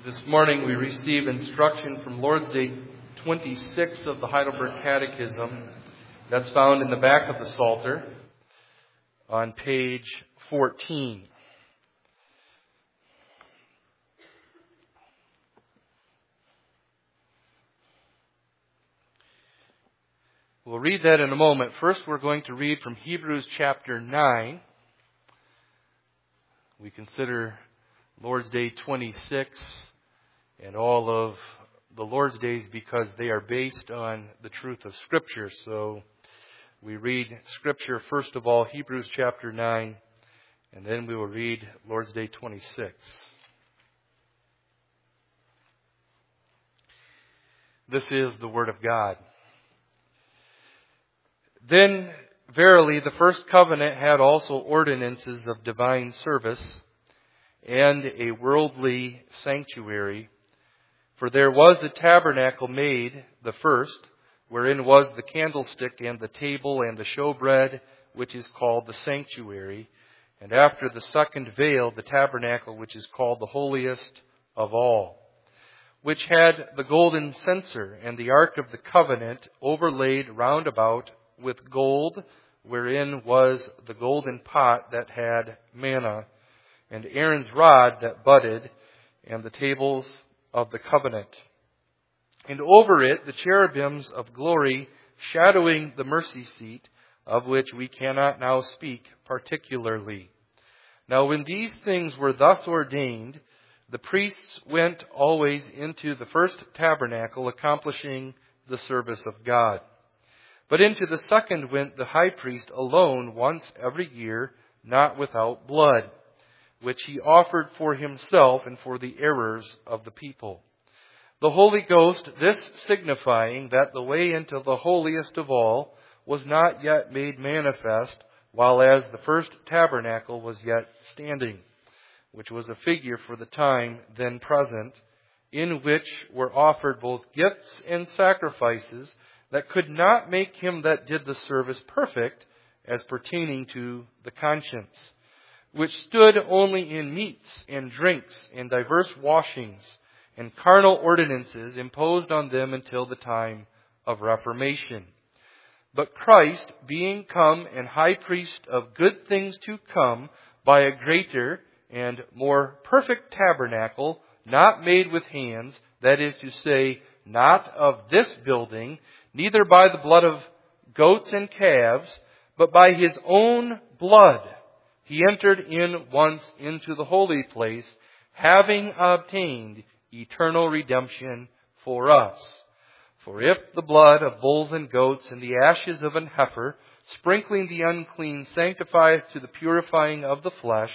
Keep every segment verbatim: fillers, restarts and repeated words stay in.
This morning we receive instruction from Lord's Day twenty-six of the Heidelberg Catechism. That's found in the back of the Psalter on page fourteen. We'll read that in a moment. First, we're going to read from Hebrews chapter nine. We consider Lord's Day twenty-six and all of the Lord's days because they are based on the truth of Scripture. So we read Scripture, first of all, Hebrews chapter nine, and then we will read Lord's Day twenty-six. This is the Word of God. Then, verily, the first covenant had also ordinances of divine service and a worldly sanctuary. For there was a tabernacle made, the first, wherein was the candlestick and the table and the showbread, which is called the sanctuary. And after the second veil, the tabernacle, which is called the holiest of all, which had the golden censer and the ark of the covenant overlaid round about with gold, wherein was the golden pot that had manna, and Aaron's rod that budded, and the tables of the covenant. And over it the cherubims of glory, shadowing the mercy seat, of which we cannot now speak particularly. Now when these things were thus ordained, the priests went always into the first tabernacle, accomplishing the service of God. But into the second went the high priest alone once every year, not without blood, which he offered for himself and for the errors of the people. The Holy Ghost, this signifying that the way into the holiest of all was not yet made manifest, while as the first tabernacle was yet standing, which was a figure for the time then present, in which were offered both gifts and sacrifices that could not make him that did the service perfect, as pertaining to the conscience, which stood only in meats and drinks and diverse washings and carnal ordinances imposed on them until the time of Reformation. But Christ, being come and high priest of good things to come, by a greater and more perfect tabernacle, not made with hands, that is to say, not of this building, neither by the blood of goats and calves, but by his own blood, he entered in once into the holy place, having obtained eternal redemption for us. For if the blood of bulls and goats and the ashes of an heifer, sprinkling the unclean, sanctifieth to the purifying of the flesh,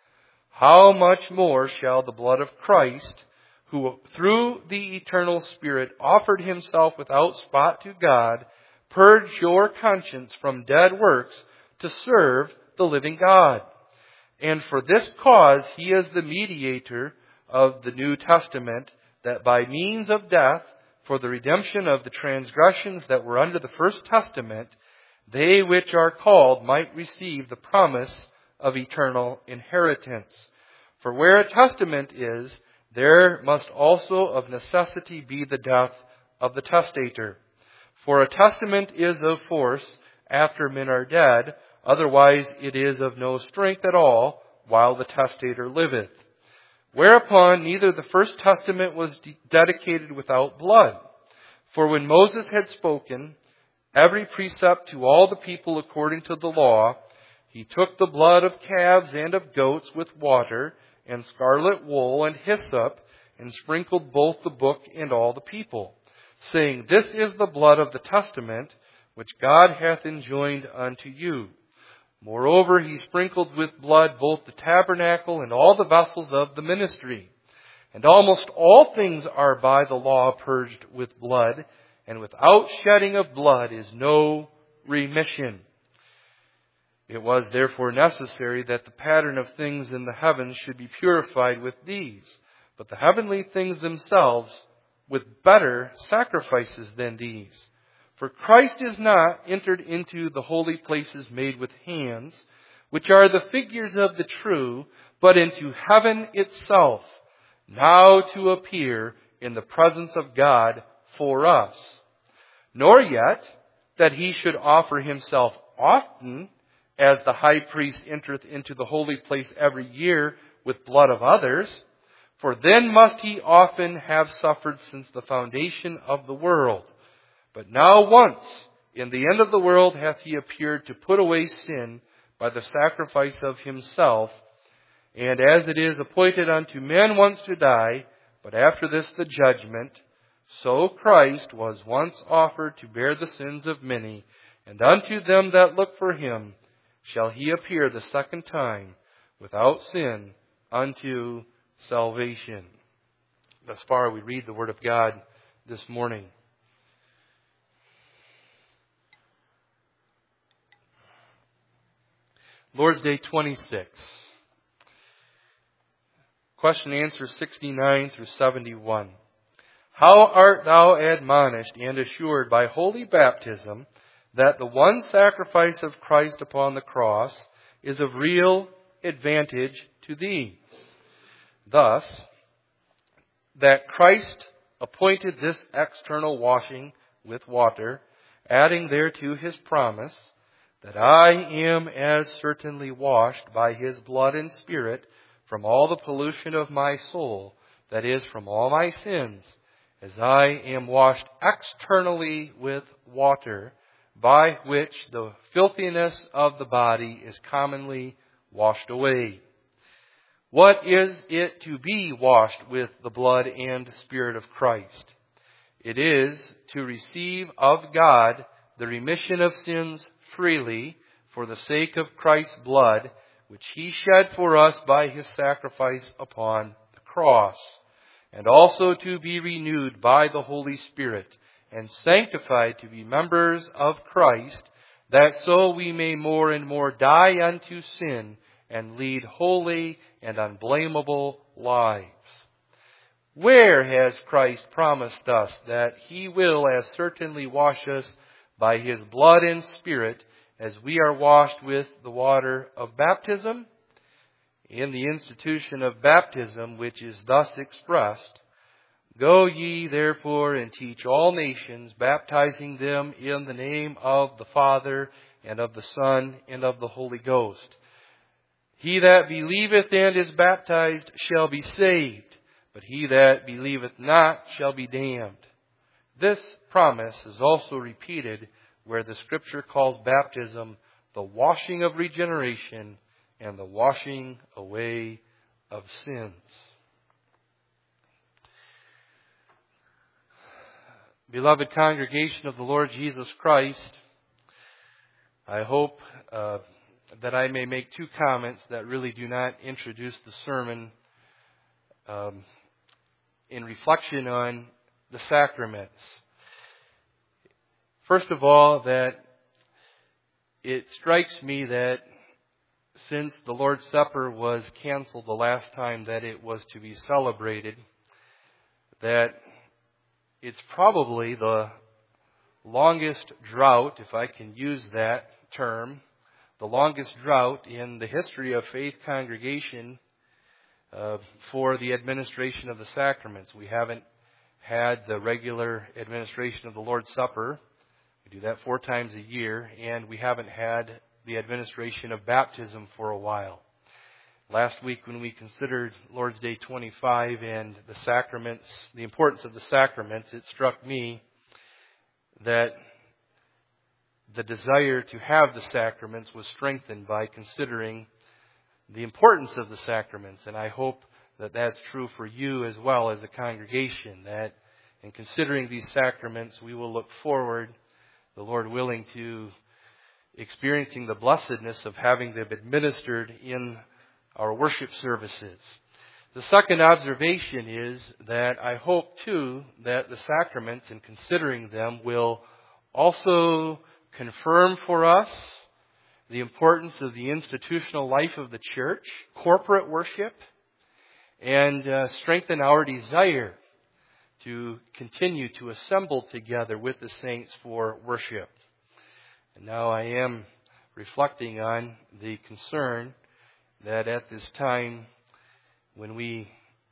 how much more shall the blood of Christ, who through the eternal Spirit offered himself without spot to God, purge your conscience from dead works to serve the living God. And for this cause he is the mediator of the New Testament, that by means of death, for the redemption of the transgressions that were under the first testament, they which are called might receive the promise of eternal inheritance. For where a testament is, there must also of necessity be the death of the testator. For a testament is of force after men are dead, otherwise it is of no strength at all while the testator liveth. Whereupon neither the first testament was de- dedicated without blood. For when Moses had spoken every precept to all the people according to the law, he took the blood of calves and of goats with water and scarlet wool and hyssop, and sprinkled both the book and all the people, saying, This is the blood of the testament, which God hath enjoined unto you. Moreover, he sprinkled with blood both the tabernacle and all the vessels of the ministry. And almost all things are by the law purged with blood, and without shedding of blood is no remission. It was therefore necessary that the pattern of things in the heavens should be purified with these, but the heavenly things themselves with better sacrifices than these. For Christ is not entered into the holy places made with hands, which are the figures of the true, but into heaven itself, now to appear in the presence of God for us. Nor yet that he should offer himself often, as the high priest entereth into the holy place every year with blood of others, for then must he often have suffered since the foundation of the world. But now once, in the end of the world, hath he appeared to put away sin by the sacrifice of himself. And as it is appointed unto men once to die, but after this the judgment, so Christ was once offered to bear the sins of many, and unto them that look for him shall he appear the second time without sin unto salvation. Thus far we read the Word of God this morning. Lord's Day twenty-six. Question and answer sixty-nine through seventy-one. How art thou admonished and assured by holy baptism that the one sacrifice of Christ upon the cross is of real advantage to thee? Thus, that Christ appointed this external washing with water, adding thereto his promise, that I am as certainly washed by his blood and Spirit from all the pollution of my soul, that is, from all my sins, as I am washed externally with water, by which the filthiness of the body is commonly washed away. What is it to be washed with the blood and Spirit of Christ? It is to receive of God the remission of sins freely for the sake of Christ's blood, which he shed for us by his sacrifice upon the cross, and also to be renewed by the Holy Spirit and sanctified to be members of Christ, that so we may more and more die unto sin and lead holy and unblameable lives. Where has Christ promised us that he will as certainly wash us by his blood and Spirit as we are washed with the water of baptism? In the institution of baptism, which is thus expressed, Go ye therefore and teach all nations, baptizing them in the name of the Father and of the Son and of the Holy Ghost. He that believeth and is baptized shall be saved, but he that believeth not shall be damned. This promise is also repeated where the Scripture calls baptism the washing of regeneration and the washing away of sins. Beloved congregation of the Lord Jesus Christ, I hope uh, that I may make two comments that really do not introduce the sermon um, in reflection on the sacraments. First of all, that it strikes me that since the Lord's Supper was canceled the last time that it was to be celebrated, that it's probably the longest drought, if I can use that term, the longest drought in the history of Faith Congregation uh, for the administration of the sacraments. We haven't had the regular administration of the Lord's Supper. We do that four times a year, and we haven't had the administration of baptism for a while. Last week when we considered Lord's Day twenty-five and the sacraments, the importance of the sacraments, it struck me that the desire to have the sacraments was strengthened by considering the importance of the sacraments. And I hope that that's true for you as well as a congregation, that in considering these sacraments, we will look forward, the Lord willing, to experiencing the blessedness of having them administered in our worship services. The second observation is that I hope, too, that the sacraments, in considering them, will also confirm for us the importance of the institutional life of the church, corporate worship, and uh, strengthen our desire to continue to assemble together with the saints for worship. And now I am reflecting on the concern that at this time, when we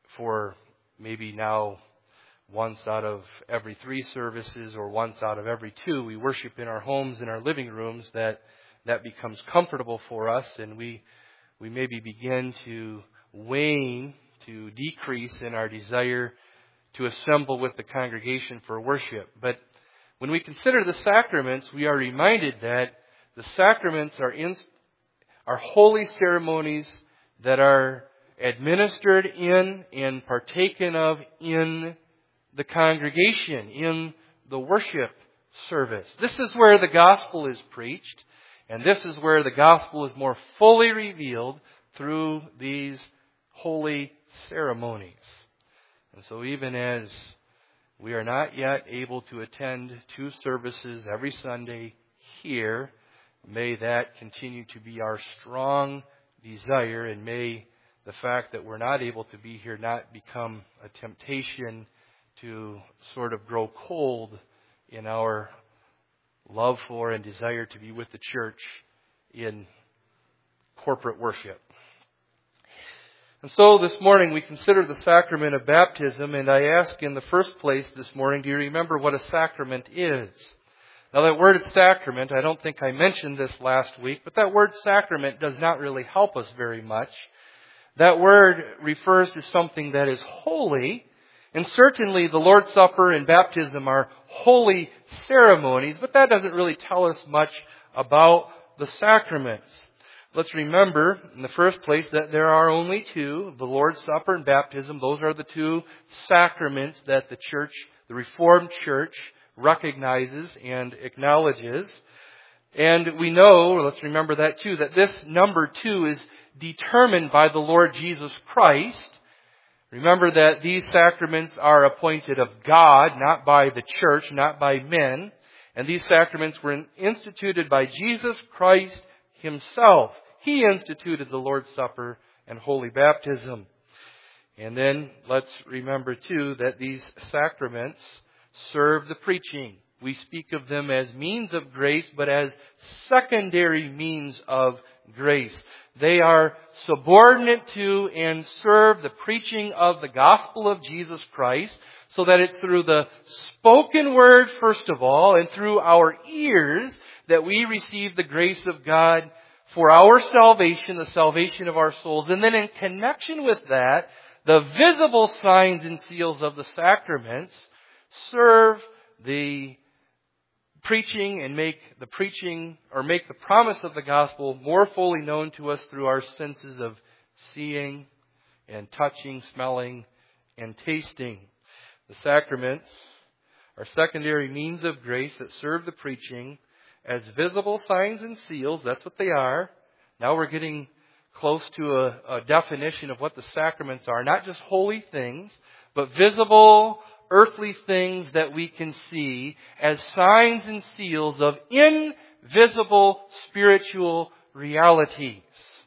for maybe now once out of every three services or once out of every two, we worship in our homes, in our living rooms, that that becomes comfortable for us, and we we maybe begin to wane, to decrease in our desire to assemble with the congregation for worship. But when we consider the sacraments, we are reminded that the sacraments are in, are holy ceremonies that are administered in and partaken of in the congregation, in the worship service. This is where the gospel is preached, and this is where the gospel is more fully revealed through these holy ceremonies. And so even as we are not yet able to attend two services every Sunday here, may that continue to be our strong desire, and may the fact that we're not able to be here not become a temptation to sort of grow cold in our love for and desire to be with the church in corporate worship. And so this morning we consider the sacrament of baptism, and I ask in the first place this morning, do you remember what a sacrament is? Now that word sacrament, I don't think I mentioned this last week, but that word sacrament does not really help us very much. That word refers to something that is holy, and certainly the Lord's Supper and baptism are holy ceremonies, but that doesn't really tell us much about the sacraments. Let's remember, in the first place, that there are only two, the Lord's Supper and baptism. Those are the two sacraments that the church, the Reformed Church, recognizes and acknowledges. And we know, let's remember that too, that this number two is determined by the Lord Jesus Christ. Remember that these sacraments are appointed of God, not by the church, not by men. And these sacraments were instituted by Jesus Christ Himself. He instituted the Lord's Supper and Holy Baptism. And then let's remember too that these sacraments serve the preaching. We speak of them as means of grace, but as secondary means of grace. They are subordinate to and serve the preaching of the gospel of Jesus Christ, so that it's through the spoken word, first of all, and through our ears that we receive the grace of God for our salvation, the salvation of our souls. And then in connection with that, the visible signs and seals of the sacraments serve the preaching and make the preaching or make the promise of the gospel more fully known to us through our senses of seeing and touching, smelling, and tasting. The sacraments are secondary means of grace that serve the preaching as visible signs and seals. That's what they are. Now we're getting close to a, a definition of what the sacraments are. Not just holy things, but visible earthly things that we can see as signs and seals of invisible spiritual realities.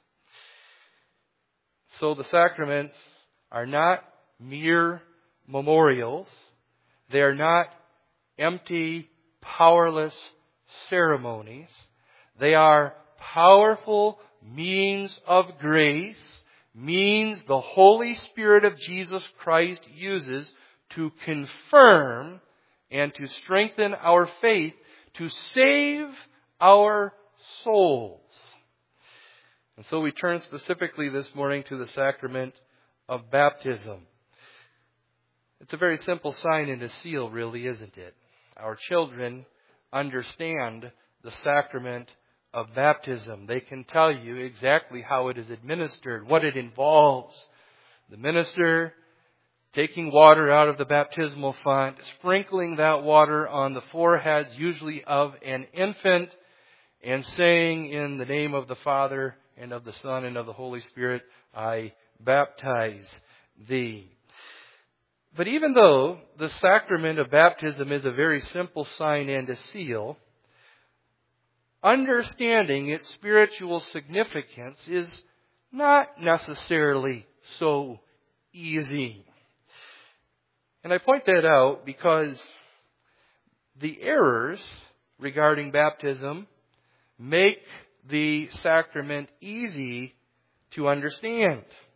So the sacraments are not mere memorials. They are not empty, powerless ceremonies. They are powerful means of grace, means the Holy Spirit of Jesus Christ uses to confirm and to strengthen our faith, to save our souls. And so we turn specifically this morning to the sacrament of baptism. It's a very simple sign and a seal, really, isn't it? Our children understand the sacrament of baptism. They can tell you exactly how it is administered, what it involves. The minister taking water out of the baptismal font, sprinkling that water on the foreheads, usually of an infant, and saying, in the name of the Father, and of the Son, and of the Holy Spirit, I baptize thee. But even though the sacrament of baptism is a very simple sign and a seal, understanding its spiritual significance is not necessarily so easy. And I point that out because the errors regarding baptism make the sacrament easy to understand.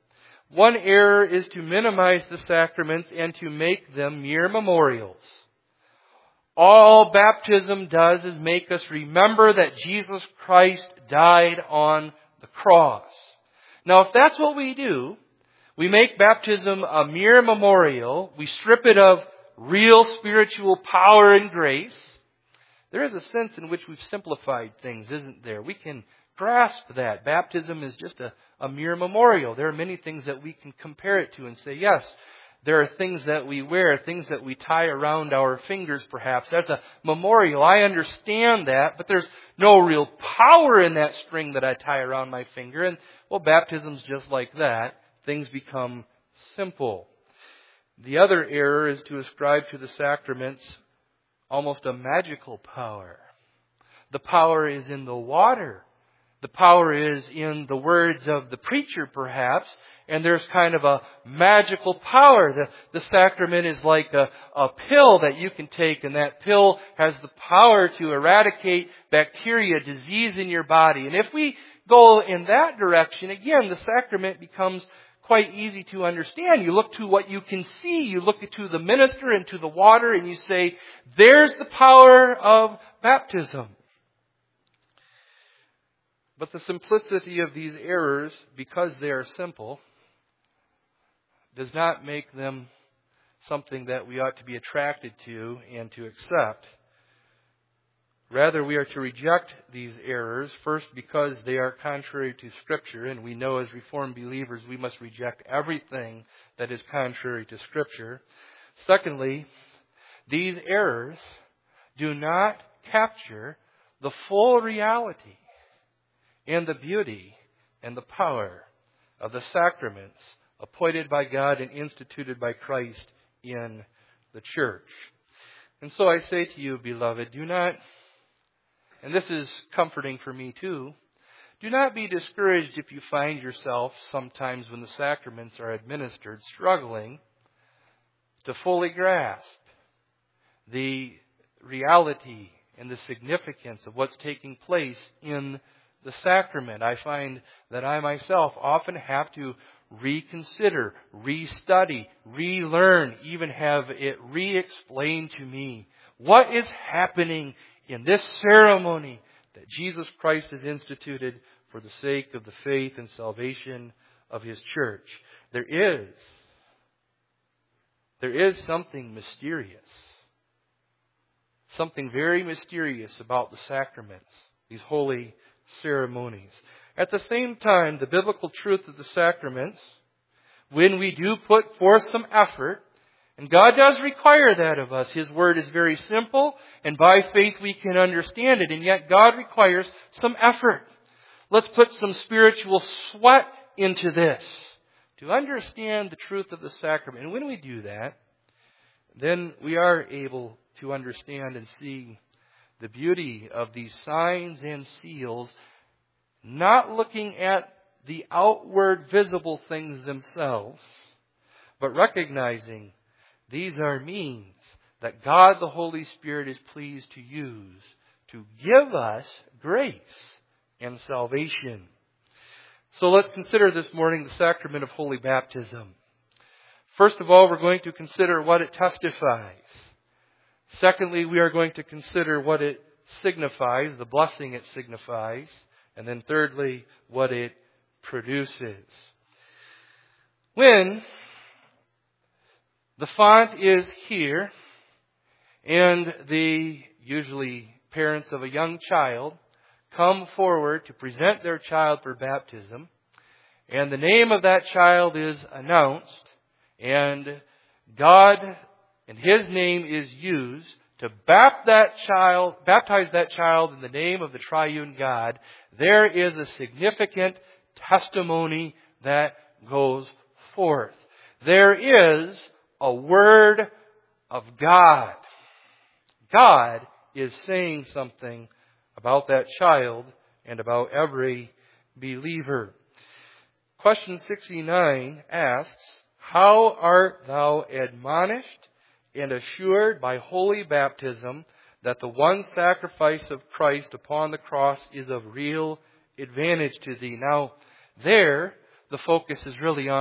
One error is to minimize the sacraments and to make them mere memorials. All baptism does is make us remember that Jesus Christ died on the cross. Now, if that's what we do, we make baptism a mere memorial, we strip it of real spiritual power and grace, there is a sense in which we've simplified things, isn't there? We can grasp that. Baptism is just a, a mere memorial. There are many things that we can compare it to and say, yes, there are things that we wear, things that we tie around our fingers perhaps. That's a memorial. I understand that, but there's no real power in that string that I tie around my finger. And, well, baptism's just like that. Things become simple. The other error is to ascribe to the sacraments almost a magical power. The power is in the water. The power is in the words of the preacher, perhaps, and there's kind of a magical power. The, the sacrament is like a, a pill that you can take, and that pill has the power to eradicate bacteria, disease in your body. And if we go in that direction, again, the sacrament becomes quite easy to understand. You look to what you can see. You look to the minister and to the water, and you say, there's the power of baptism. But the simplicity of these errors, because they are simple, does not make them something that we ought to be attracted to and to accept. Rather, we are to reject these errors, first because they are contrary to Scripture, and we know as Reformed believers we must reject everything that is contrary to Scripture. Secondly, these errors do not capture the full reality and the beauty and the power of the sacraments appointed by God and instituted by Christ in the church. And so I say to you, beloved, do not, and this is comforting for me too, do not be discouraged if you find yourself sometimes when the sacraments are administered struggling to fully grasp the reality and the significance of what's taking place in the sacrament. I find that I myself often have to reconsider, restudy, relearn, even have it re-explained to me. What is happening in this ceremony that Jesus Christ has instituted for the sake of the faith and salvation of His church? There is, there is something mysterious. Something very mysterious about the sacraments, these holy ceremonies. At the same time, the biblical truth of the sacraments, when we do put forth some effort, and God does require that of us. His Word is very simple, and by faith we can understand it, and yet God requires some effort. Let's put some spiritual sweat into this to understand the truth of the sacrament. And when we do that, then we are able to understand and see the beauty of these signs and seals, not looking at the outward visible things themselves, but recognizing these are means that God the Holy Spirit is pleased to use to give us grace and salvation. So let's consider this morning the sacrament of holy baptism. First of all, we're going to consider what it testifies. Secondly, we are going to consider what it signifies, the blessing it signifies. And then thirdly, what it produces. When the font is here, and the usually parents of a young child come forward to present their child for baptism, and the name of that child is announced, and God and His name is used to baptize that child, baptize that child in the name of the triune God, there is a significant testimony that goes forth. There is a word of God. God is saying something about that child and about every believer. Question sixty-nine asks, how art thou admonished and assured by holy baptism that the one sacrifice of Christ upon the cross is of real advantage to thee? Now, there, the focus is really on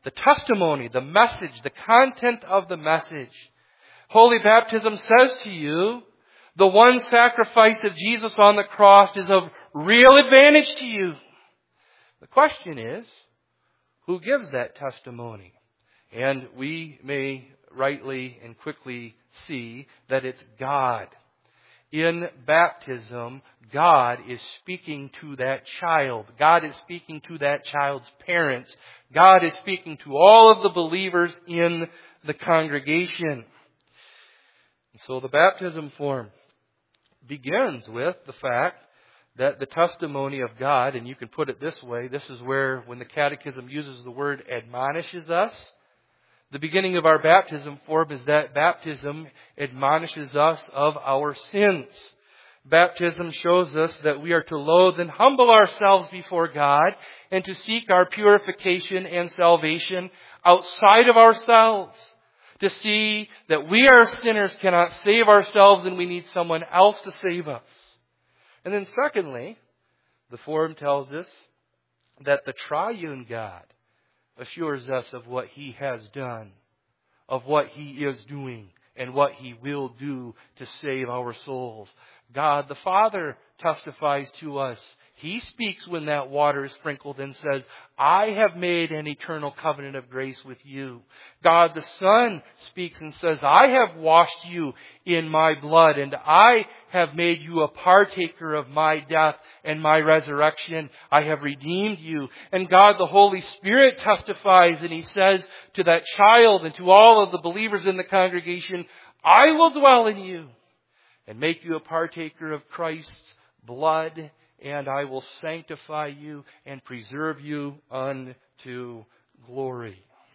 the testimony, the message, the content of the message. Holy baptism says to you, the one sacrifice of Jesus on the cross is of real advantage to you. The question is, who gives that testimony? And we may rightly and quickly see that it's God. In baptism, God is speaking to that child. God is speaking to that child's parents. God is speaking to all of the believers in the congregation. So the baptism form begins with the fact that the testimony of God, and you can put it this way, this is where when the Catechism uses the word admonishes us, the beginning of our baptism form is that baptism admonishes us of our sins. Baptism shows us that we are to loathe and humble ourselves before God and to seek our purification and salvation outside of ourselves. To see that we are sinners, cannot save ourselves, and we need someone else to save us. And then secondly, the form tells us that the triune God assures us of what He has done, of what He is doing, and what He will do to save our souls. God the Father testifies to us. He speaks when that water is sprinkled and says, I have made an eternal covenant of grace with you. God the Son speaks and says, I have washed you in my blood, and I have made you a partaker of my death and my resurrection. I have redeemed you. And God the Holy Spirit testifies, and He says to that child and to all of the believers in the congregation, I will dwell in you and make you a partaker of Christ's blood, and I will sanctify you and preserve you unto glory.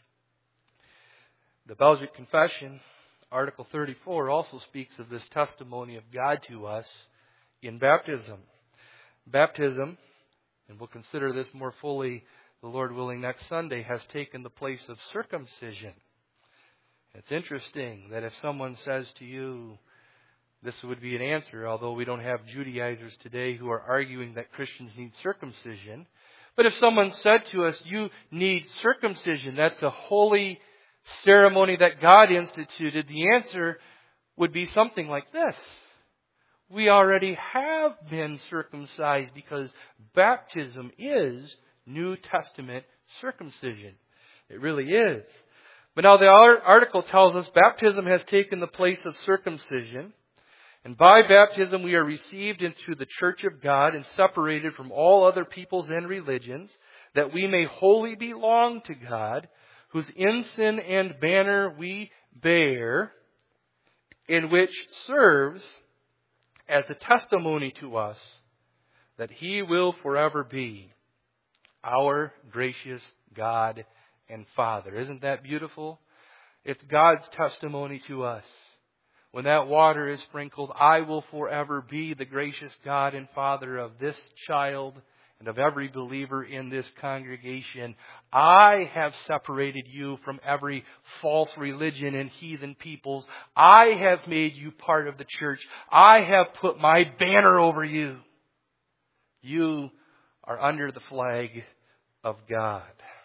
The Belgic Confession, Article thirty-four, also speaks of this testimony of God to us in baptism. Baptism, and we'll consider this more fully, the Lord willing, next Sunday, has taken the place of circumcision. It's interesting that if someone says to you, this would be an answer, although we don't have Judaizers today who are arguing that Christians need circumcision. But if someone said to us, you need circumcision, that's a holy ceremony that God instituted, the answer would be something like this. We already have been circumcised because baptism is New Testament circumcision. It really is. But now the article tells us baptism has taken the place of circumcision. And by baptism we are received into the church of God and separated from all other peoples and religions, that we may wholly belong to God, whose ensign and banner we bear, in which serves as a testimony to us that He will forever be our gracious God and Father. Isn't that beautiful? It's God's testimony to us. When that water is sprinkled, I will forever be the gracious God and Father of this child and of every believer in this congregation. I have separated you from every false religion and heathen peoples. I have made you part of the church. I have put my banner over you. You are under the flag of God.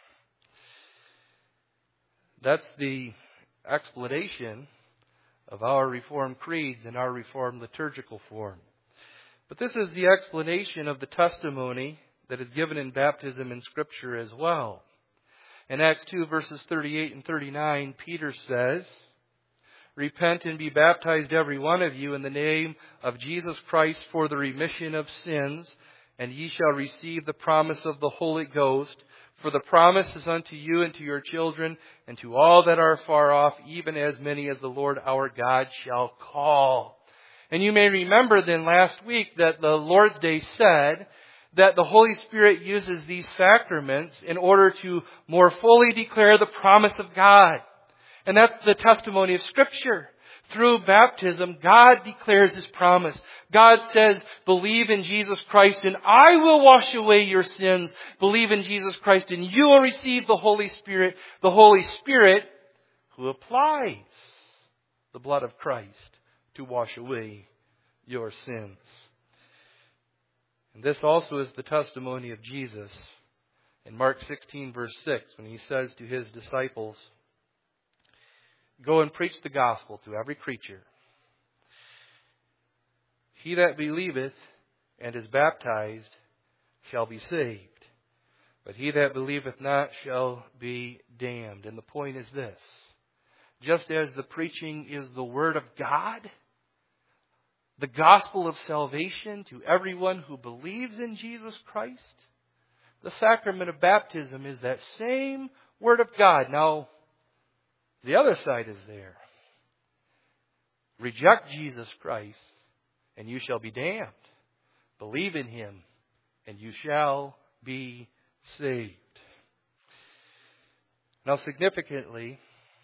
That's the explanation of our Reformed creeds and our Reformed liturgical form. But this is the explanation of the testimony that is given in baptism in Scripture as well. In Acts two, verses thirty-eight and thirty-nine, Peter says, Repent and be baptized every one of you in the name of Jesus Christ for the remission of sins, and ye shall receive the promise of the Holy Ghost. For the promise is unto you and to your children and to all that are far off, even as many as the Lord our God shall call. And you may remember then last week that the Lord's Day said that the Holy Spirit uses these sacraments in order to more fully declare the promise of God. And that's the testimony of Scripture. Through baptism, God declares His promise. God says, believe in Jesus Christ and I will wash away your sins. Believe in Jesus Christ and you will receive the Holy Spirit. The Holy Spirit who applies the blood of Christ to wash away your sins. And this also is the testimony of Jesus In Mark sixteen, verse six, when he says to his disciples, "Go and preach the gospel to every creature. He that believeth and is baptized shall be saved, but he that believeth not shall be damned." And the point is this: just as the preaching is the Word of God, the gospel of salvation to everyone who believes in Jesus Christ, the sacrament of baptism is that same Word of God. Now, the other side is there. Reject Jesus Christ, and you shall be damned. Believe in Him, and you shall be saved. Now, significantly,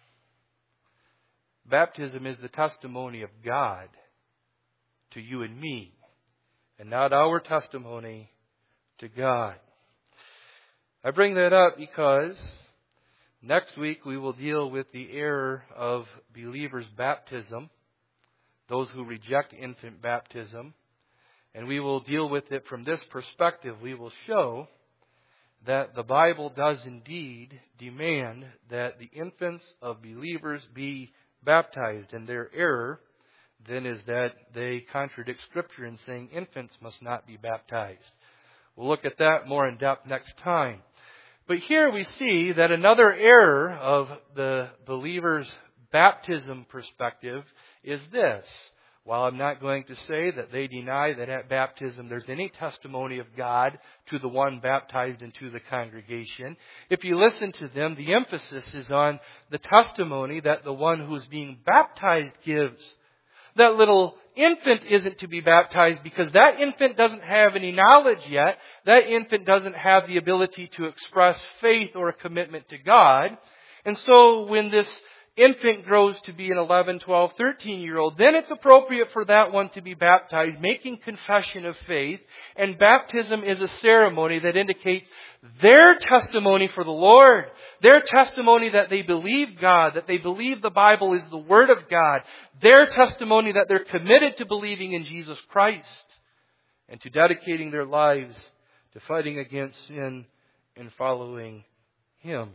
baptism is the testimony of God to you and me, and not our testimony to God. I bring that up because next week we will deal with the error of believers' baptism, those who reject infant baptism, and we will deal with it from this perspective. We will show that the Bible does indeed demand that the infants of believers be baptized, and their error then is that they contradict Scripture in saying infants must not be baptized. We'll look at that more in depth next time. But here we see that another error of the believer's baptism perspective is this. While I'm not going to say that they deny that at baptism there's any testimony of God to the one baptized into the congregation, if you listen to them, the emphasis is on the testimony that the one who's being baptized gives. That little infant isn't to be baptized because that infant doesn't have any knowledge yet. That infant doesn't have the ability to express faith or a commitment to God. And so when this infant grows to be an eleven, twelve, thirteen-year-old, then it's appropriate for that one to be baptized, making confession of faith. And baptism is a ceremony that indicates their testimony for the Lord, their testimony that they believe God, that they believe the Bible is the Word of God, their testimony that they're committed to believing in Jesus Christ and to dedicating their lives to fighting against sin and following Him.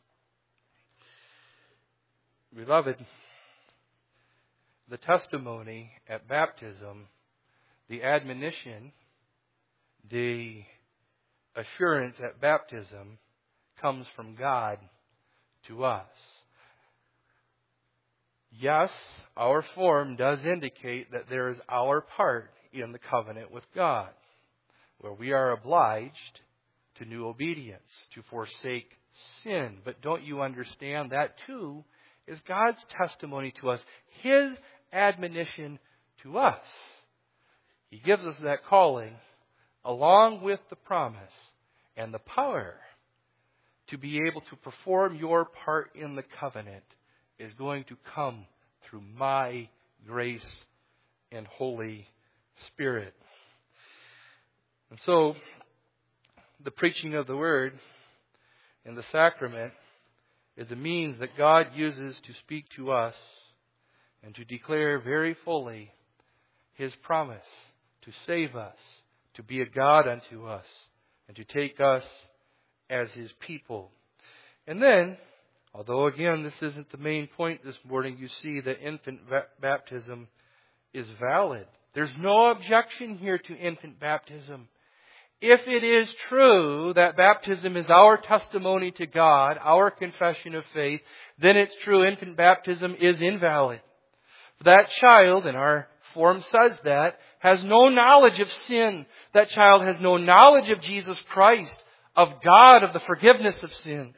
Beloved, the testimony at baptism, the admonition, the assurance at baptism comes from God to us. Yes, our form does indicate that there is our part in the covenant with God, where we are obliged to new obedience, to forsake sin. But don't you understand that too is God's testimony to us, His admonition to us. He gives us that calling along with the promise and the power to be able to perform your part in the covenant is going to come through my grace and Holy Spirit. And so, the preaching of the Word and the sacrament is a means that God uses to speak to us and to declare very fully His promise to save us, to be a God unto us, and to take us as His people. And then, although again this isn't the main point this morning, you see that infant baptism is valid. There's no objection here to infant baptism. If it is true that baptism is our testimony to God, our confession of faith, then it's true infant baptism is invalid. That child, and our form says that, has no knowledge of sin. That child has no knowledge of Jesus Christ, of God, of the forgiveness of sins.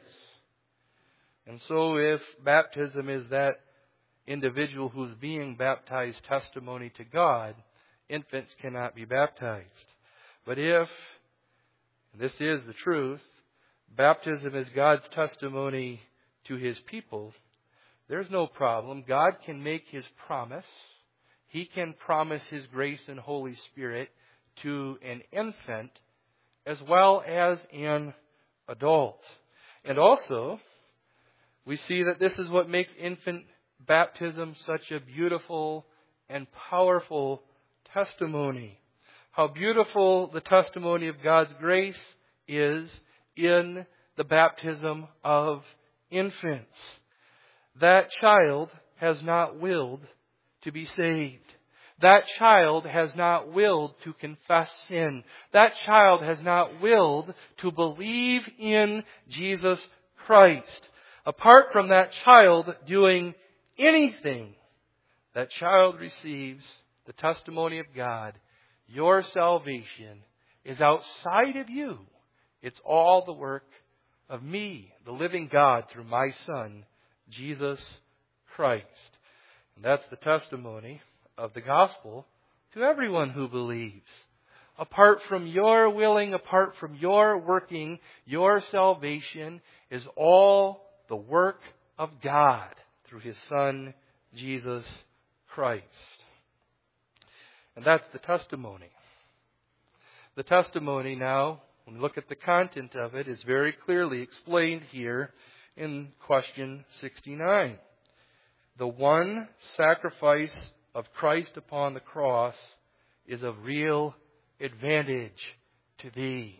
And so if baptism is that individual who's being baptized testimony to God, infants cannot be baptized. But if, and this is the truth, baptism is God's testimony to His people, there's no problem. God can make His promise. He can promise His grace and Holy Spirit to an infant as well as an adult. And also, we see that this is what makes infant baptism such a beautiful and powerful testimony. How beautiful the testimony of God's grace is in the baptism of infants. That child has not willed to be saved. That child has not willed to confess sin. That child has not willed to believe in Jesus Christ. Apart from that child doing anything, that child receives the testimony of God. Your salvation is outside of you. It's all the work of me, the living God, through my Son, Jesus Christ. And that's the testimony of the gospel to everyone who believes. Apart from your willing, apart from your working, your salvation is all the work of God through His Son, Jesus Christ. And that's the testimony. The testimony now, when we look at the content of it, is very clearly explained here in question sixty-nine. The one sacrifice of Christ upon the cross is of real advantage to thee.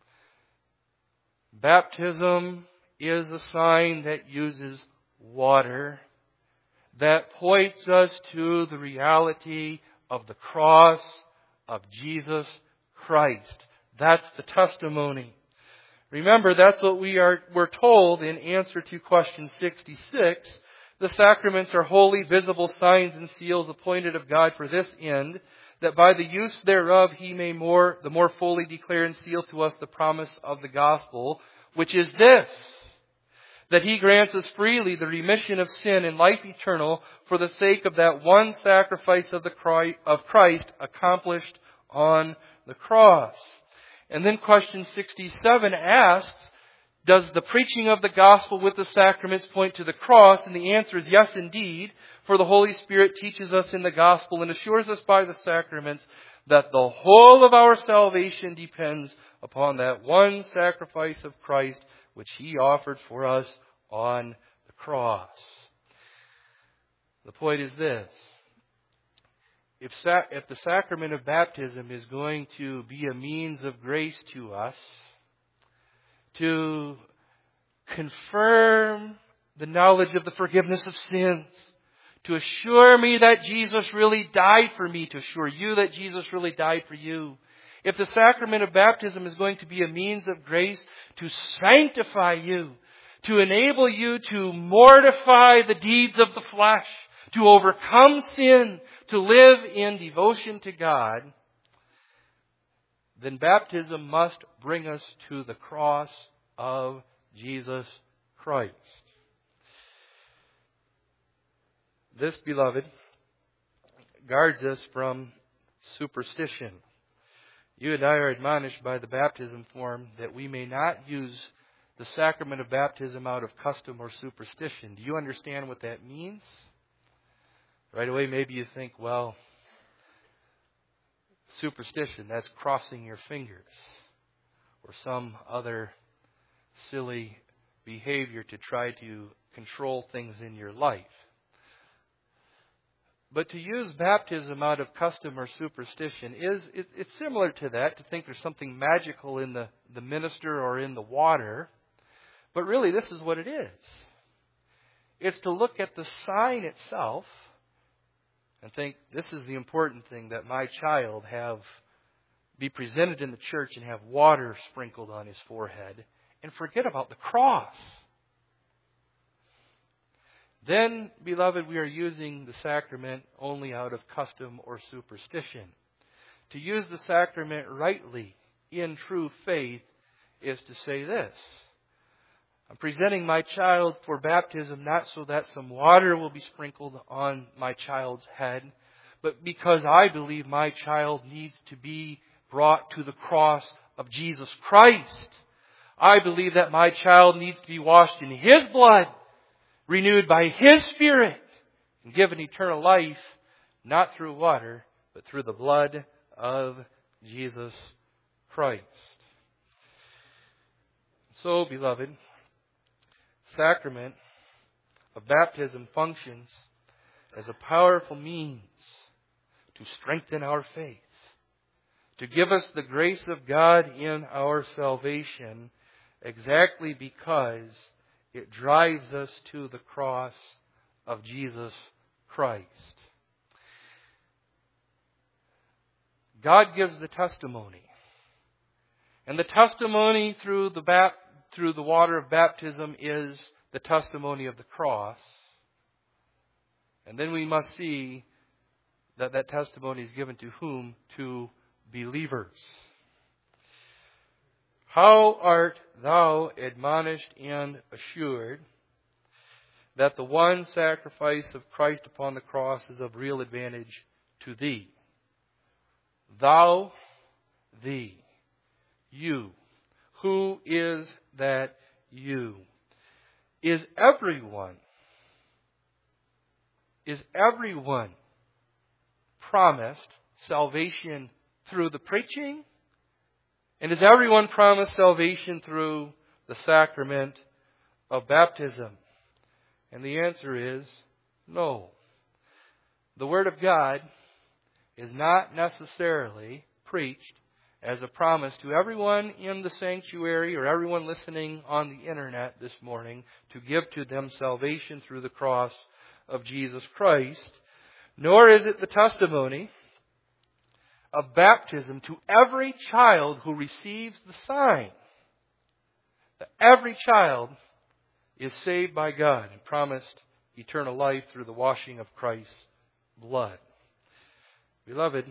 Baptism is a sign that uses water, that points us to the reality of the cross of Jesus Christ. That's the testimony. Remember, that's what we are we're told in answer to question sixty-six. The sacraments are holy, visible signs and seals appointed of God for this end, that by the use thereof He may more the more fully declare and seal to us the promise of the gospel, which is this, that He grants us freely the remission of sin and life eternal for the sake of that one sacrifice of the Christ, of Christ accomplished on the cross. And then question sixty-seven asks, does the preaching of the gospel with the sacraments point to the cross? And the answer is yes, indeed. For the Holy Spirit teaches us in the gospel and assures us by the sacraments that the whole of our salvation depends upon that one sacrifice of Christ which He offered for us on the cross. The point is this. If, sa- if the sacrament of baptism is going to be a means of grace to us, to confirm the knowledge of the forgiveness of sins, to assure me that Jesus really died for me, to assure you that Jesus really died for you. If the sacrament of baptism is going to be a means of grace to sanctify you, to enable you to mortify the deeds of the flesh, to overcome sin, to live in devotion to God, then baptism must bring us to the cross of Jesus Christ. This, beloved, guards us from superstition. You and I are admonished by the baptism form that we may not use the sacrament of baptism out of custom or superstition. Do you understand what that means? Right away, maybe you think, well, superstition, that's crossing your fingers, or some other silly behavior to try to control things in your life. But to use baptism out of custom or superstition is it, it's similar to that, to think there's something magical in the, the minister or in the water. But really, this is what it is. It's to look at the sign itself and think, this is the important thing, that my child have be presented in the church and have water sprinkled on his forehead, and forget about the cross. Then, beloved, we are using the sacrament only out of custom or superstition. To use the sacrament rightly, in true faith, is to say this: I'm presenting my child for baptism not so that some water will be sprinkled on my child's head, but because I believe my child needs to be brought to the cross of Jesus Christ. I believe that my child needs to be washed in His blood, renewed by His Spirit, and given eternal life, not through water, but through the blood of Jesus Christ. So, beloved, sacrament of baptism functions as a powerful means to strengthen our faith, to give us the grace of God in our salvation, exactly because it drives us to the cross of Jesus Christ. God gives the testimony. And the testimony through the bap- through the water of baptism is the testimony of the cross. And then we must see that that testimony is given to whom? To believers. How art thou admonished and assured that the one sacrifice of Christ upon the cross is of real advantage to thee? Thou, thee, you. Who is that you? Is everyone, is everyone promised salvation through the preaching? And is everyone promised salvation through the sacrament of baptism? And the answer is no. The Word of God is not necessarily preached as a promise to everyone in the sanctuary or everyone listening on the internet this morning to give to them salvation through the cross of Jesus Christ, nor is it the testimony of baptism to every child who receives the sign. That every child is saved by God and promised eternal life through the washing of Christ's blood. Beloved,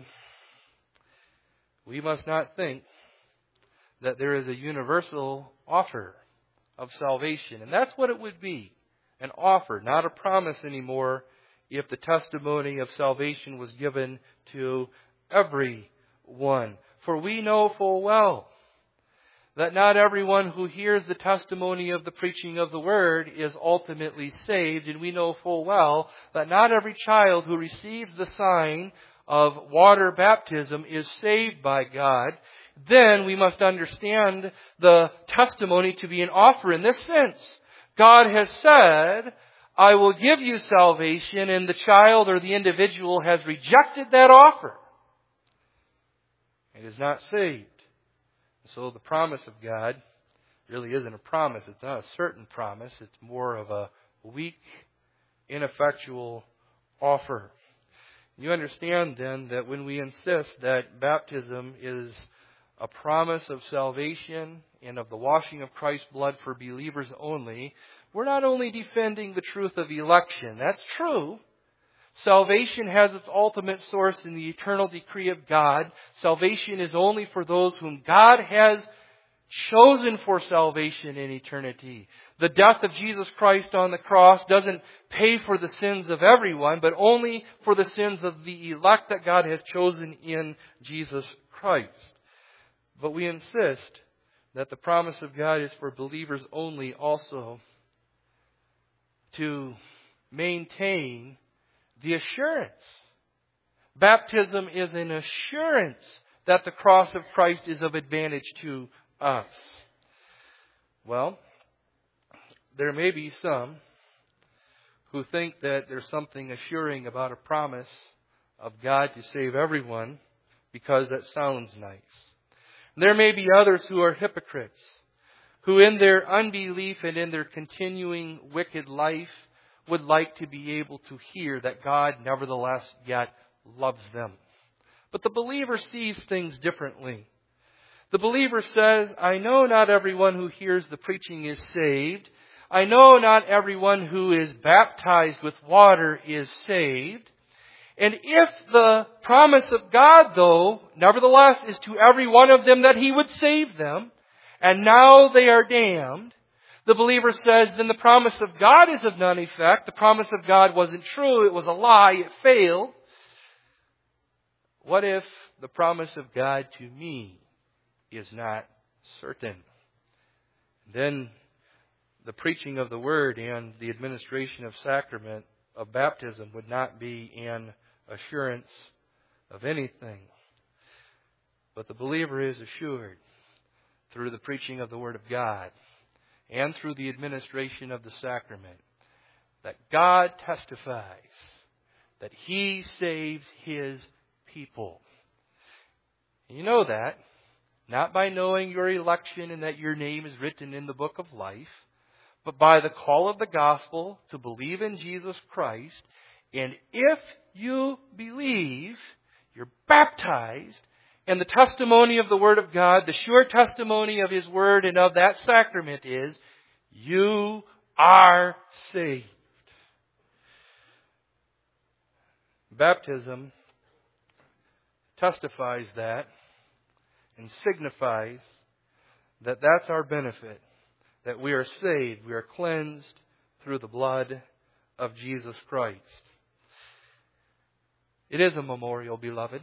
we must not think that there is a universal offer of salvation. And that's what it would be, an offer, not a promise anymore, if the testimony of salvation was given to everyone. For we know full well that not everyone who hears the testimony of the preaching of the Word is ultimately saved. And we know full well that not every child who receives the sign of water baptism is saved by God. Then we must understand the testimony to be an offer in this sense. God has said, I will give you salvation, and the child or the individual has rejected that offer. It is not saved. So the promise of God really isn't a promise. It's not a certain promise. It's more of a weak, ineffectual offer. You understand then that when we insist that baptism is a promise of salvation and of the washing of Christ's blood for believers only, we're not only defending the truth of election. That's true. Salvation has its ultimate source in the eternal decree of God. Salvation is only for those whom God has chosen for salvation in eternity. The death of Jesus Christ on the cross doesn't pay for the sins of everyone, but only for the sins of the elect that God has chosen in Jesus Christ. But we insist that the promise of God is for believers only also to maintain the assurance. Baptism is an assurance that the cross of Christ is of advantage to us. Well, there may be some who think that there's something assuring about a promise of God to save everyone because that sounds nice. There may be others who are hypocrites, who in their unbelief and in their continuing wicked life would like to be able to hear that God nevertheless yet loves them. But the believer sees things differently. The believer says, I know not everyone who hears the preaching is saved. I know not everyone who is baptized with water is saved. And if the promise of God, though, nevertheless is to every one of them that He would save them, and now they are damned, the believer says, then the promise of God is of none effect. The promise of God wasn't true. It was a lie. It failed. What if the promise of God to me is not certain? Then the preaching of the Word and the administration of sacrament of baptism would not be an assurance of anything. But the believer is assured through the preaching of the Word of God and through the administration of the sacrament that God testifies that He saves His people. You know that Not by knowing your election and that your name is written in the book of life, but by the call of the gospel to believe in Jesus Christ. And if you believe, you're baptized, and the testimony of the Word of God, the sure testimony of His Word and of that sacrament is, you are saved. Baptism testifies that and signifies that that's our benefit, that we are saved, we are cleansed through the blood of Jesus Christ. It is a memorial, beloved.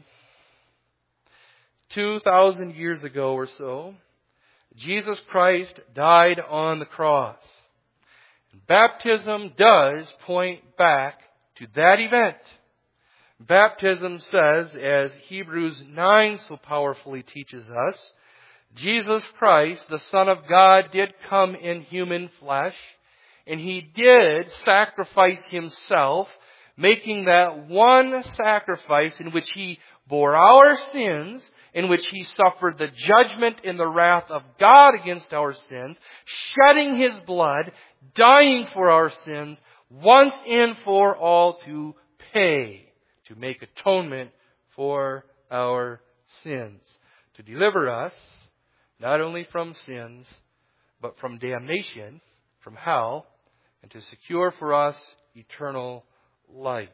Two thousand years ago or so, Jesus Christ died on the cross. Baptism does point back to that event. Baptism says, as Hebrews nine so powerfully teaches us, Jesus Christ, the Son of God, did come in human flesh, and He did sacrifice Himself, making that one sacrifice in which He bore our sins, in which He suffered the judgment and the wrath of God against our sins, shedding His blood, dying for our sins, once and for all to pay, to make atonement for our sins, to deliver us not only from sins, but from damnation, from hell, and to secure for us eternal life.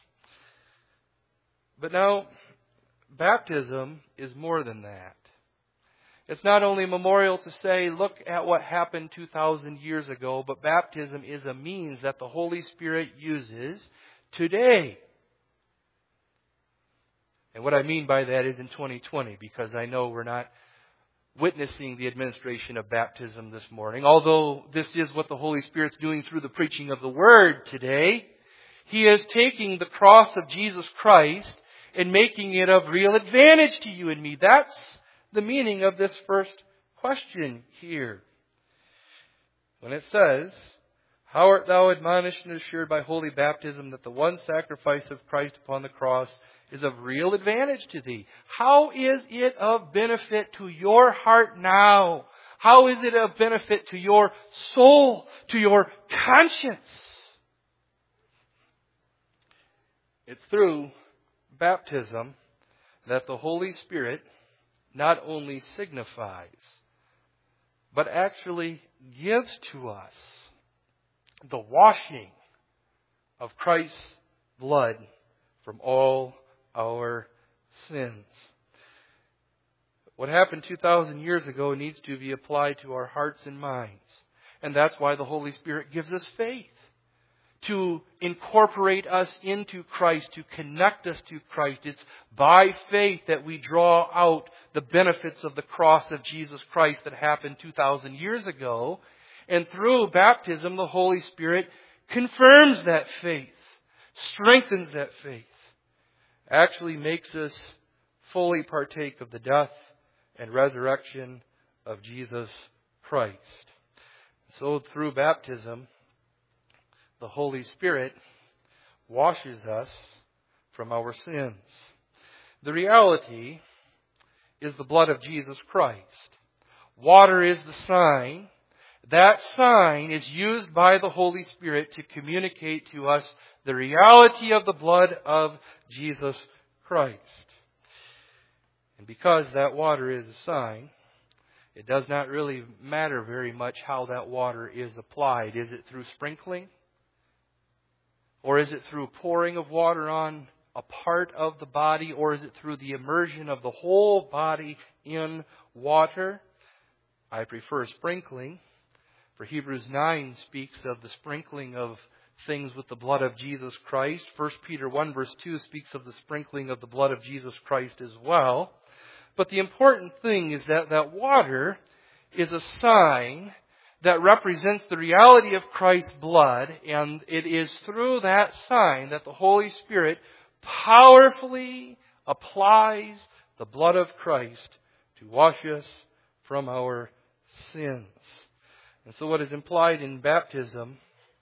But now, baptism is more than that. It's not only a memorial to say, look at what happened two thousand years ago, but baptism is a means that the Holy Spirit uses today. And what I mean by that is in twenty twenty, because I know we're not witnessing the administration of baptism this morning. Although this is what the Holy Spirit's doing through the preaching of the Word today, He is taking the cross of Jesus Christ and making it of real advantage to you and me. That's the meaning of this first question here. When it says, how art thou admonished and assured by holy baptism that the one sacrifice of Christ upon the cross is of real advantage to thee? How is it of benefit to your heart now? How is it of benefit to your soul, to your conscience? It's through baptism that the Holy Spirit not only signifies, but actually gives to us the washing of Christ's blood from all our sins. What happened two thousand years ago needs to be applied to our hearts and minds. And that's why the Holy Spirit gives us faith, to incorporate us into Christ, to connect us to Christ. It's by faith that we draw out the benefits of the cross of Jesus Christ that happened two thousand years ago. And through baptism, the Holy Spirit confirms that faith, strengthens that faith, actually makes us fully partake of the death and resurrection of Jesus Christ. So through baptism, the Holy Spirit washes us from our sins. The reality is the blood of Jesus Christ. Water is the sign. That sign is used by the Holy Spirit to communicate to us the reality of the blood of Jesus Christ. And because that water is a sign, it does not really matter very much how that water is applied. Is it through sprinkling? Or is it through pouring of water on a part of the body? Or is it through the immersion of the whole body in water? I prefer sprinkling. For Hebrews nine speaks of the sprinkling of things with the blood of Jesus Christ. First Peter one verse two speaks of the sprinkling of the blood of Jesus Christ as well. But the important thing is that that water is a sign that represents the reality of Christ's blood, and it is through that sign that the Holy Spirit powerfully applies the blood of Christ to wash us from our sins. And so what is implied in baptism,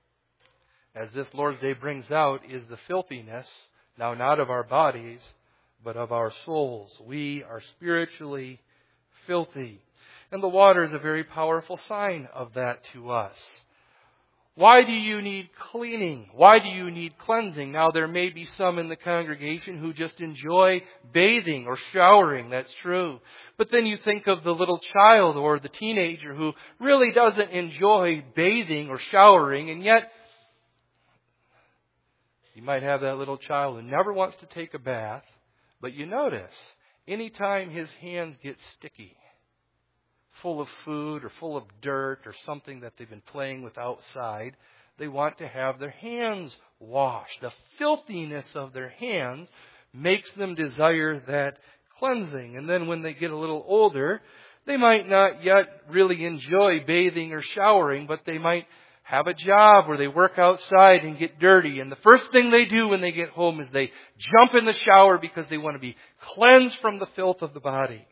as this Lord's Day brings out, is the filthiness, now not of our bodies, but of our souls. We are spiritually filthy. And the water is a very powerful sign of that to us. Why do you need cleaning? Why do you need cleansing? Now, there may be some in the congregation who just enjoy bathing or showering. That's true. But then you think of the little child or the teenager who really doesn't enjoy bathing or showering, and yet you might have that little child who never wants to take a bath, but you notice anytime his hands get sticky, full of food or full of dirt or something that they've been playing with outside, they want to have their hands washed. The filthiness of their hands makes them desire that cleansing. And then when they get a little older, they might not yet really enjoy bathing or showering, but they might have a job where they work outside and get dirty. And the first thing they do when they get home is they jump in the shower because they want to be cleansed from the filth of the body.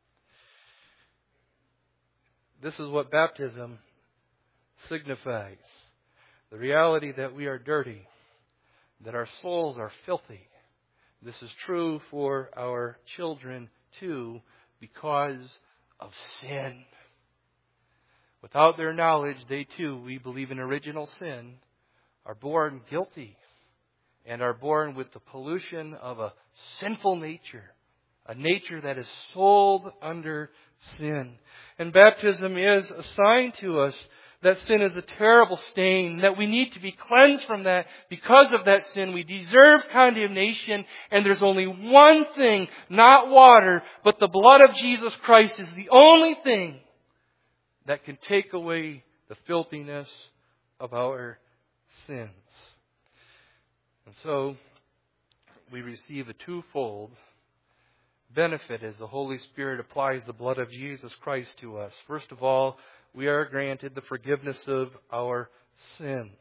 This is what baptism signifies. The reality that we are dirty, that our souls are filthy. This is true for our children too, because of sin. Without their knowledge, they too, we believe in original sin, are born guilty and are born with the pollution of a sinful nature, a nature that is sold under sin. And baptism is a sign to us that sin is a terrible stain, that we need to be cleansed from that. Because of that sin, we deserve condemnation, and there's only one thing, not water, but the blood of Jesus Christ is the only thing that can take away the filthiness of our sins. And so, we receive a twofold benefit as the Holy Spirit applies the blood of Jesus Christ to us. First of all, we are granted the forgiveness of our sins.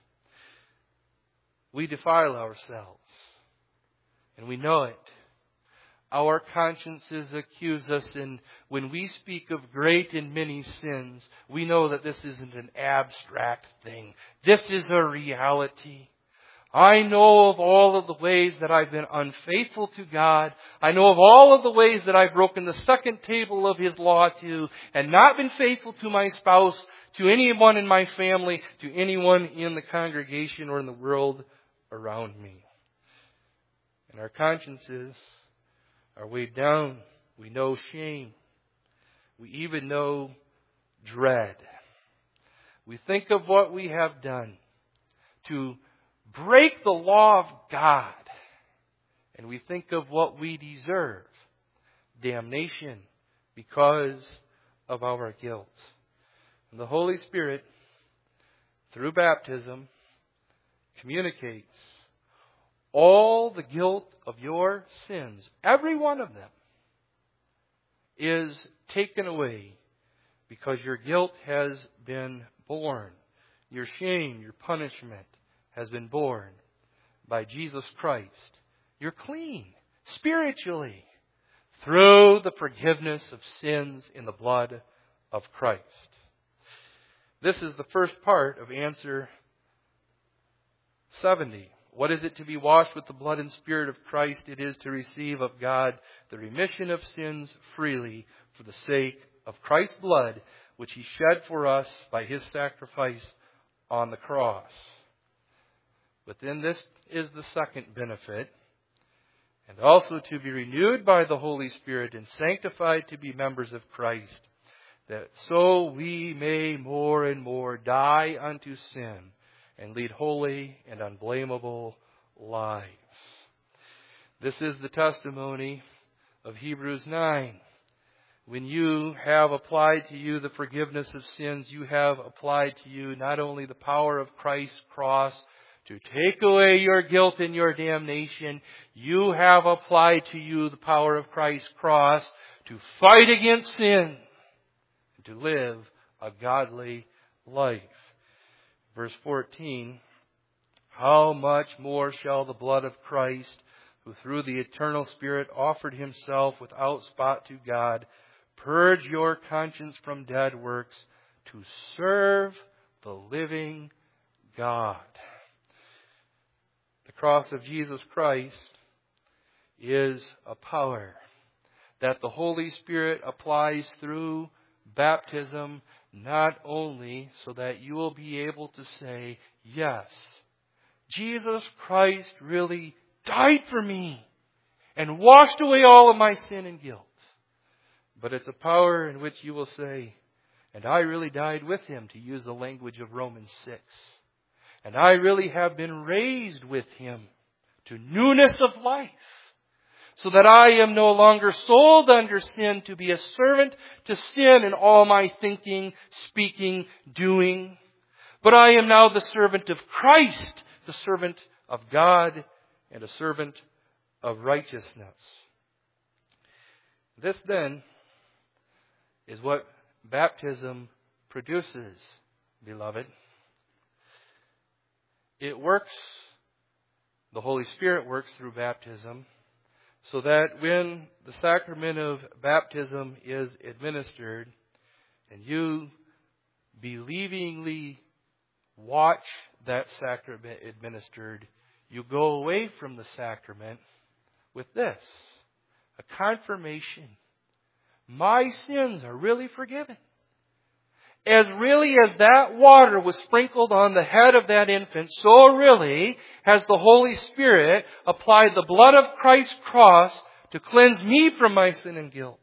We defile ourselves, and we know it. Our consciences accuse us, and when we speak of great and many sins, we know that this isn't an abstract thing. This is a reality. I know of all of the ways that I've been unfaithful to God. I know of all of the ways that I've broken the second table of His law to, and not been faithful to my spouse, to anyone in my family, to anyone in the congregation or in the world around me. And our consciences are weighed down. We know shame. We even know dread. We think of what we have done to break the law of God, and we think of what we deserve, damnation, because of our guilt. And the Holy Spirit, through baptism, communicates all the guilt of your sins, every one of them, is taken away because your guilt has been borne. Your shame, your punishment has been borne by Jesus Christ. You're clean spiritually through the forgiveness of sins in the blood of Christ. This is the first part of answer seventy. What is it to be washed with the blood and Spirit of Christ? It is to receive of God the remission of sins freely for the sake of Christ's blood, which He shed for us by His sacrifice on the cross. But then this is the second benefit, and also to be renewed by the Holy Spirit and sanctified to be members of Christ, that so we may more and more die unto sin and lead holy and unblameable lives. This is the testimony of Hebrews nine. When you have applied to you the forgiveness of sins, you have applied to you not only the power of Christ's cross to take away your guilt and your damnation, you have applied to you the power of Christ's cross to fight against sin and to live a godly life. Verse fourteen, how much more shall the blood of Christ, who through the eternal Spirit offered Himself without spot to God, purge your conscience from dead works to serve the living God. The cross of Jesus Christ is a power that the Holy Spirit applies through baptism, not only so that you will be able to say, yes, Jesus Christ really died for me and washed away all of my sin and guilt. But it's a power in which you will say, and I really died with Him, to use the language of Romans six. And I really have been raised with Him to newness of life, so that I am no longer sold under sin to be a servant to sin in all my thinking, speaking, doing. But I am now the servant of Christ, the servant of God, and a servant of righteousness. This then is what baptism produces, beloved. It works, the Holy Spirit works through baptism, so that when the sacrament of baptism is administered, and you believingly watch that sacrament administered, you go away from the sacrament with this, a confirmation. My sins are really forgiven. As really as that water was sprinkled on the head of that infant, so really has the Holy Spirit applied the blood of Christ's cross to cleanse me from my sin and guilt.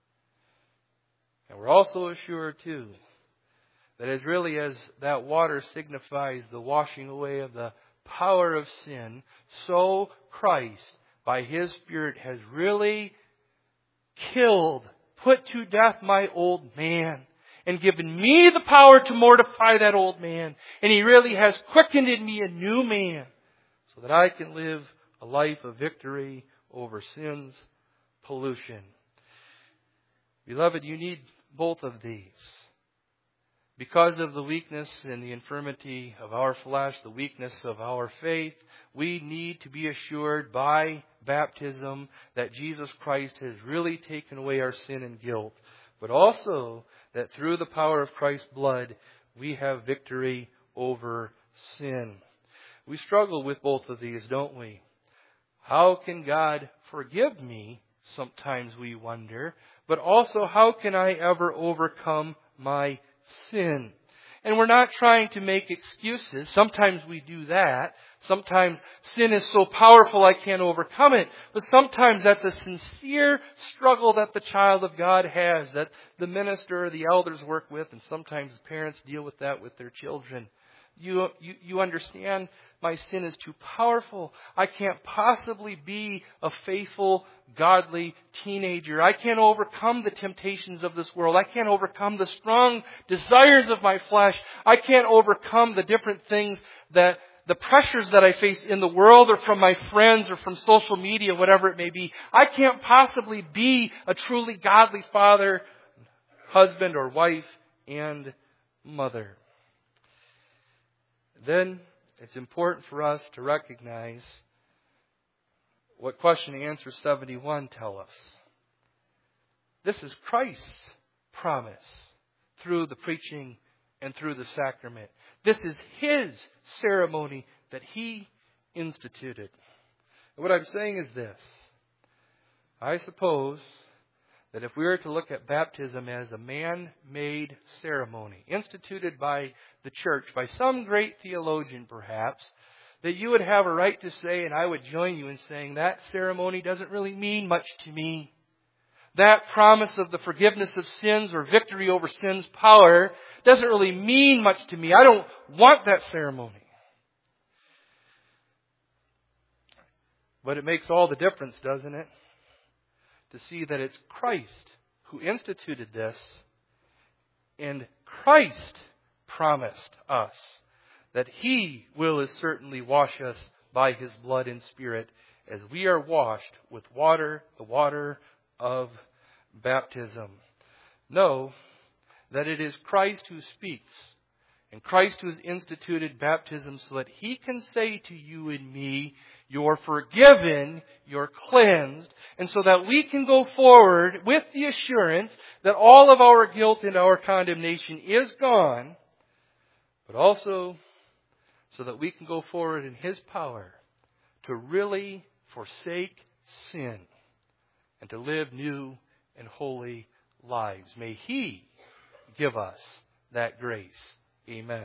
And we're also assured too, that as really as that water signifies the washing away of the power of sin, so Christ, by His Spirit, has really killed, put to death my old man, and given me the power to mortify that old man. And He really has quickened in me a new man, so that I can live a life of victory over sin's pollution. Beloved, you need both of these. Because of the weakness and the infirmity of our flesh, the weakness of our faith, we need to be assured by baptism that Jesus Christ has really taken away our sin and guilt, but also that through the power of Christ's blood, we have victory over sin. We struggle with both of these, don't we? How can God forgive me? Sometimes we wonder. But also, how can I ever overcome my sin? And we're not trying to make excuses. Sometimes we do that. Sometimes sin is so powerful I can't overcome it. But sometimes that's a sincere struggle that the child of God has, that the minister or the elders work with, and sometimes parents deal with that with their children. You, you, you understand, my sin is too powerful. I can't possibly be a faithful, godly teenager. I can't overcome the temptations of this world. I can't overcome the strong desires of my flesh. I can't overcome the different things that, the pressures that I face in the world or from my friends or from social media, whatever it may be. I can't possibly be a truly godly father, husband or wife, and mother. Then it's important for us to recognize what question and answer seventy-one tell us. This is Christ's promise through the preaching and through the sacrament. This is His ceremony that He instituted. And what I'm saying is this. I suppose that if we were to look at baptism as a man-made ceremony, instituted by the church, by some great theologian perhaps, that you would have a right to say, and I would join you in saying, that ceremony doesn't really mean much to me. That promise of the forgiveness of sins or victory over sin's power doesn't really mean much to me. I don't want that ceremony. But it makes all the difference, doesn't it? To see that it's Christ who instituted this, and Christ promised us that He will as certainly wash us by His blood and Spirit as we are washed with water, the water of baptism. Know that it is Christ who speaks, and Christ who has instituted baptism so that He can say to you and me, you're forgiven, you're cleansed, and so that we can go forward with the assurance that all of our guilt and our condemnation is gone, but also so that we can go forward in His power to really forsake sin and to live new and holy lives. May He give us that grace. Amen.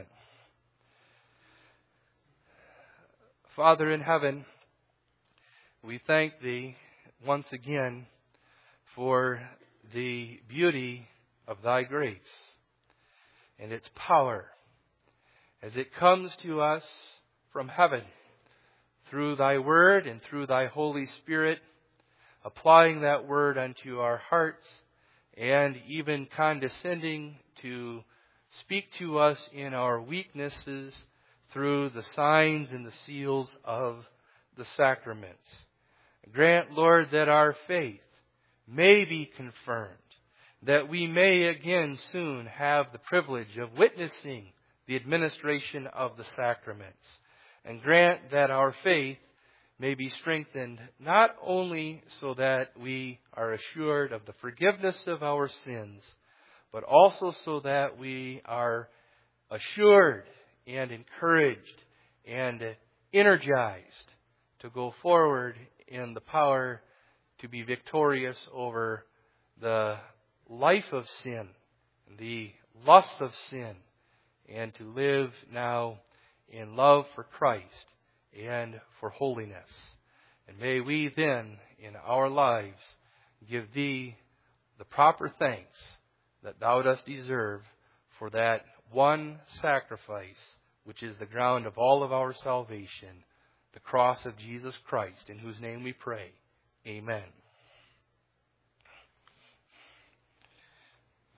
Father in heaven, we thank Thee once again for the beauty of Thy grace and its power as it comes to us from heaven through Thy Word and through Thy Holy Spirit, applying that Word unto our hearts and even condescending to speak to us in our weaknesses through the signs and the seals of the sacraments. Grant, Lord, that our faith may be confirmed, that we may again soon have the privilege of witnessing the administration of the sacraments. And grant that our faith may be strengthened not only so that we are assured of the forgiveness of our sins, but also so that we are assured and encouraged and energized to go forward in the power to be victorious over the life of sin, the lusts of sin, and to live now in love for Christ and for holiness. And may we then, in our lives, give Thee the proper thanks that Thou dost deserve for that one sacrifice, which is the ground of all of our salvation, the cross of Jesus Christ, in whose name we pray. Amen.